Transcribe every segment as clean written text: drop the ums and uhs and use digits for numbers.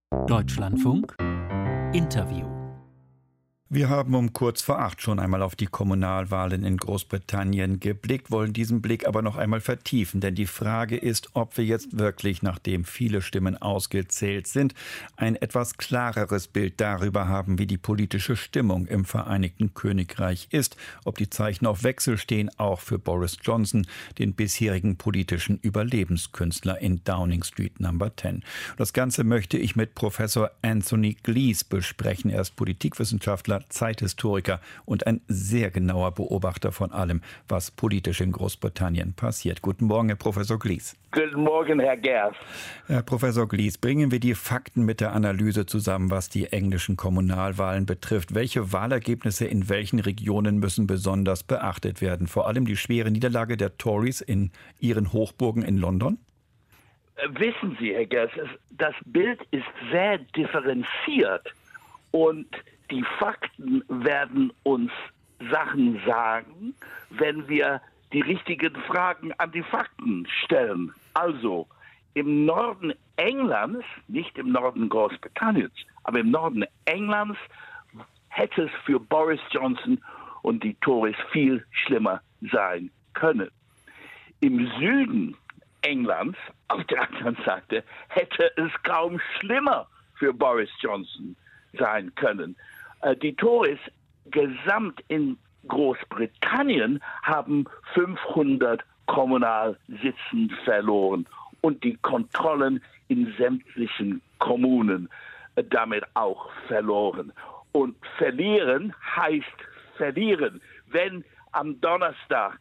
Deutschlandfunk Interview. Wir haben um kurz vor 8 schon einmal auf die Kommunalwahlen in Großbritannien geblickt, wollen diesen Blick aber noch einmal vertiefen. Denn die Frage ist, ob wir jetzt wirklich, nachdem viele Stimmen ausgezählt sind, ein etwas klareres Bild darüber haben, wie die politische Stimmung im Vereinigten Königreich ist. Ob die Zeichen auf Wechsel stehen, auch für Boris Johnson, den bisherigen politischen Überlebenskünstler in Downing Street Number 10. Das Ganze möchte ich mit Professor Anthony Glees besprechen. Er ist Politikwissenschaftler, Zeithistoriker und ein sehr genauer Beobachter von allem, was politisch in Großbritannien passiert. Guten Morgen, Herr Professor Glees. Guten Morgen, Herr Gerst. Herr Professor Glees, bringen wir die Fakten mit der Analyse zusammen, was die englischen Kommunalwahlen betrifft. Welche Wahlergebnisse in welchen Regionen müssen besonders beachtet werden? Vor allem die schwere Niederlage der Tories in ihren Hochburgen in London? Wissen Sie, Herr Gerst, das Bild ist sehr differenziert und die Fakten werden uns Sachen sagen, wenn wir die richtigen Fragen an die Fakten stellen. Also im Norden Englands, nicht im Norden Großbritanniens, aber im Norden Englands hätte es für Boris Johnson und die Tories viel schlimmer sein können. Im Süden Englands, auf der anderen Seite, hätte es kaum schlimmer für Boris Johnson sein können. Die Tories gesamt in Großbritannien haben 500 Kommunalsitzen verloren und die Kontrollen in sämtlichen Kommunen damit auch verloren. Und verlieren heißt verlieren. Wenn am Donnerstag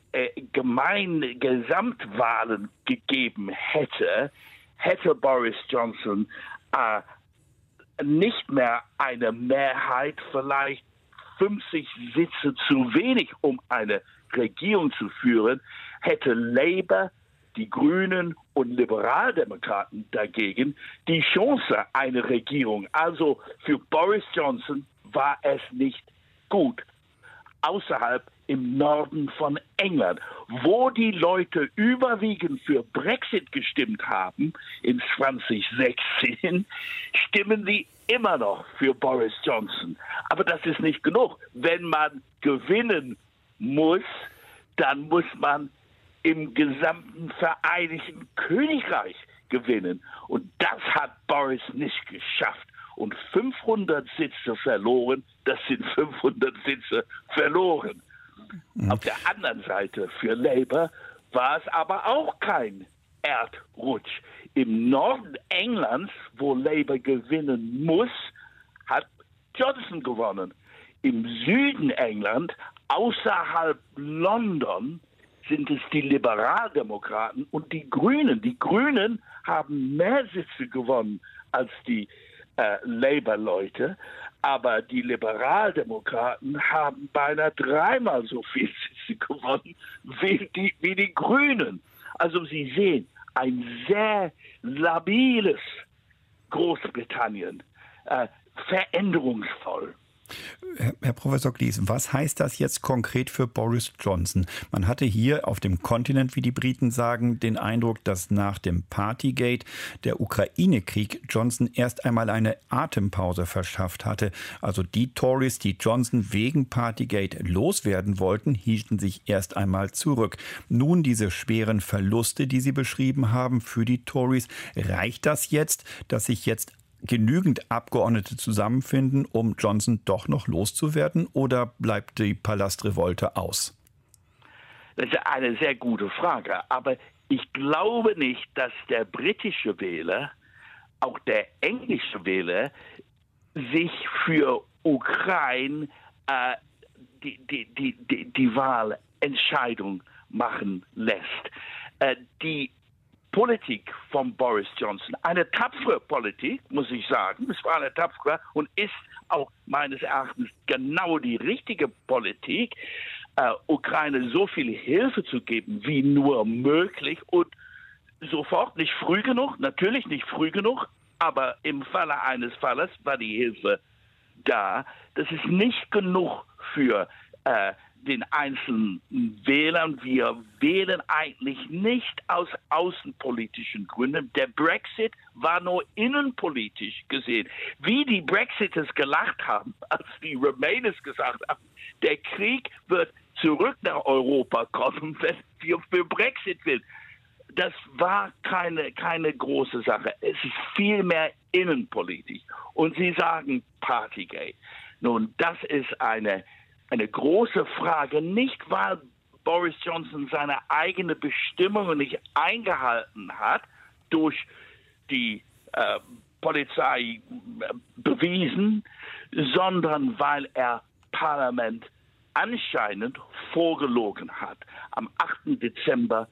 Gesamtwahlen gegeben hätte, hätte Boris Johnson nicht mehr eine Mehrheit, vielleicht 50 Sitze zu wenig, um eine Regierung zu führen, hätte Labour, die Grünen und Liberaldemokraten dagegen die Chance, eine Regierung. Also für Boris Johnson war es nicht gut. Außerhalb im Norden von England, wo die Leute überwiegend für Brexit gestimmt haben in 2016, stimmen sie immer noch für Boris Johnson. Aber das ist nicht genug. Wenn man gewinnen muss, dann muss man im gesamten Vereinigten Königreich gewinnen. Und das hat Boris nicht geschafft. Und 500 Sitze verloren, das sind 500 Sitze verloren. Auf der anderen Seite für Labour war es aber auch kein Erdrutsch. Im Norden Englands, wo Labour gewinnen muss, hat Johnson gewonnen. Im Süden England, außerhalb London, sind es die Liberaldemokraten und die Grünen. Die Grünen haben mehr Sitze gewonnen als die Labour-Leute, aber die Liberaldemokraten haben beinahe 3-mal so viel Sitze gewonnen wie die Grünen. Also Sie sehen, ein sehr labiles Großbritannien, veränderungsvoll. Herr Professor Glees, was heißt das jetzt konkret für Boris Johnson? Man hatte hier auf dem Kontinent, wie die Briten sagen, den Eindruck, dass nach dem Partygate der Ukraine-Krieg Johnson erst einmal eine Atempause verschafft hatte. Also die Tories, die Johnson wegen Partygate loswerden wollten, hielten sich erst einmal zurück. Nun diese schweren Verluste, die Sie beschrieben haben für die Tories, reicht das jetzt, dass sich jetzt genügend Abgeordnete zusammenfinden, um Johnson doch noch loszuwerden, oder bleibt die Palastrevolte aus? Das ist eine sehr gute Frage, aber ich glaube nicht, dass der britische Wähler, auch der englische Wähler, sich für Ukraine die Wahlentscheidung machen lässt. Die Politik von Boris Johnson, eine tapfere Politik, muss ich sagen. Es war eine tapfere und ist auch meines Erachtens genau die richtige Politik, Ukraine so viel Hilfe zu geben, wie nur möglich und sofort, nicht früh genug, natürlich nicht früh genug, aber im Falle eines Falles war die Hilfe da. Das ist nicht genug für den einzelnen Wählern, wir wählen eigentlich nicht aus außenpolitischen Gründen. Der Brexit war nur innenpolitisch gesehen. Wie die Brexiters gelacht haben, als die Remainers gesagt haben, der Krieg wird zurück nach Europa kommen, wenn wir für Brexit will. Das war keine große Sache. Es ist vielmehr innenpolitisch. Und Sie sagen Partygate. Nun, das ist eine große Frage, nicht weil Boris Johnson seine eigene Bestimmung nicht eingehalten hat, durch die Polizei bewiesen, sondern weil er Parlament anscheinend vorgelogen hat am 8. Dezember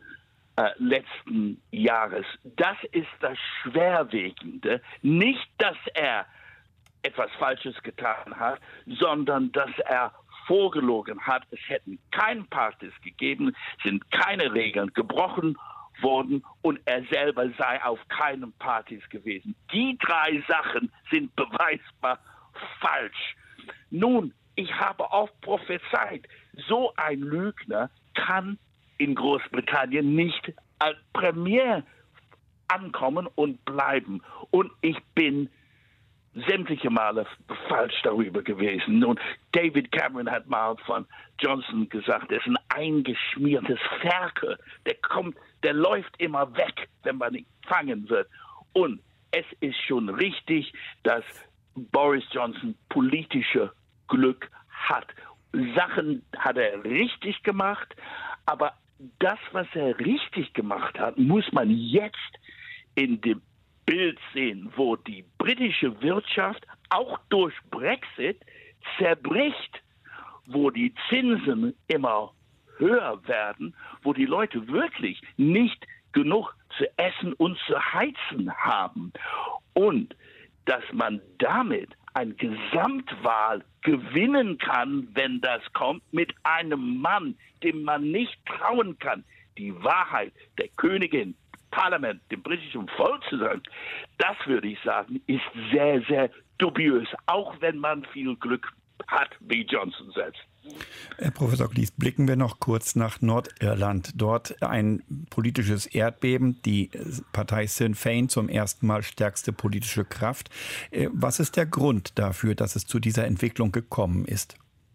letzten Jahres. Das ist das Schwerwiegende. Nicht, dass er etwas Falsches getan hat, sondern dass er vorgelogen hat. Es hätten keine Partys gegeben, sind keine Regeln gebrochen worden und er selber sei auf keinen Partys gewesen. Die 3 Sachen sind beweisbar falsch. Nun, ich habe oft prophezeit, so ein Lügner kann in Großbritannien nicht als Premier ankommen und bleiben. Und ich bin sämtliche Male falsch darüber gewesen. Nun, David Cameron hat mal von Johnson gesagt, er ist ein eingeschmiertes Ferkel. Der läuft immer weg, wenn man ihn fangen wird. Und es ist schon richtig, dass Boris Johnson politische Glück hat. Sachen hat er richtig gemacht, aber das, was er richtig gemacht hat, muss man jetzt in dem Bild sehen, wo die britische Wirtschaft auch durch Brexit zerbricht, wo die Zinsen immer höher werden, wo die Leute wirklich nicht genug zu essen und zu heizen haben. Und dass man damit eine Gesamtwahl gewinnen kann, wenn das kommt, mit einem Mann, dem man nicht trauen kann, die Wahrheit der Königin, Parlament, dem britischen Volk zu sagen, das würde ich sagen, ist sehr, sehr dubiös, auch wenn man viel Glück hat, wie Johnson selbst. Herr Professor Glees, blicken wir noch kurz nach Nordirland. Dort ein politisches Erdbeben, die Partei Sinn Féin zum ersten Mal stärkste politische Kraft. Was ist der Grund dafür, dass es zu dieser Entwicklung gekommen ist?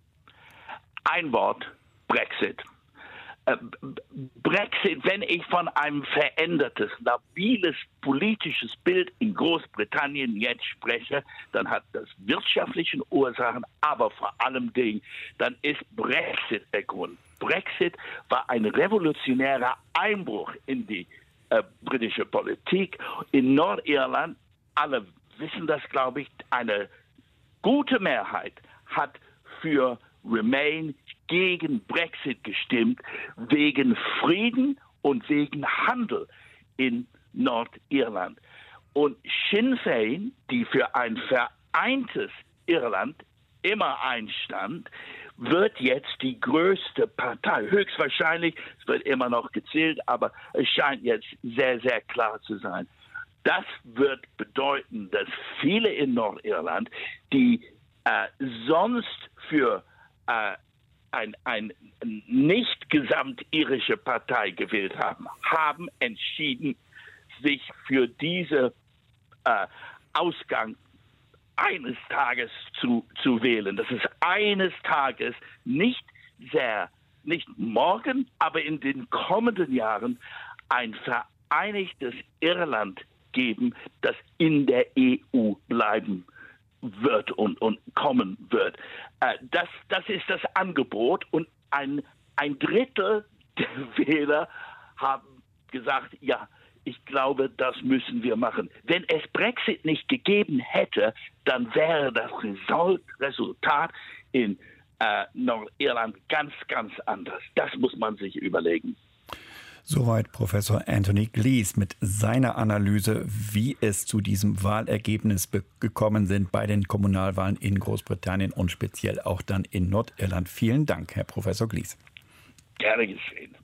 Ein Wort, Brexit. Brexit, wenn ich von einem verändertes, stabiles politisches Bild in Großbritannien jetzt spreche, dann hat das wirtschaftliche Ursachen, aber vor allem dann ist Brexit der Grund. Brexit war ein revolutionärer Einbruch in die britische Politik. In Nordirland, alle wissen das, glaube ich, eine gute Mehrheit hat für Remain gegen Brexit gestimmt, wegen Frieden und wegen Handel in Nordirland. Und Sinn Féin, die für ein vereintes Irland immer einstand, wird jetzt die größte Partei. Höchstwahrscheinlich, es wird immer noch gezählt, aber es scheint jetzt sehr, sehr klar zu sein. Das wird bedeuten, dass viele in Nordirland, die sonst für eine nicht gesamtirische Partei gewählt haben entschieden, sich für diese Ausgang eines Tages zu wählen. Das ist eines Tages nicht morgen, aber in den kommenden Jahren ein vereinigtes Irland geben, das in der EU bleiben wird und kommen wird. Das ist das Angebot und ein Drittel der Wähler haben gesagt, ja, ich glaube, das müssen wir machen. Wenn es Brexit nicht gegeben hätte, dann wäre das Resultat in Nordirland ganz, ganz anders. Das muss man sich überlegen. Soweit Professor Anthony Glees mit seiner Analyse, wie es zu diesem Wahlergebnis gekommen sind bei den Kommunalwahlen in Großbritannien und speziell auch dann in Nordirland. Vielen Dank, Herr Professor Glees. Gerne geschehen.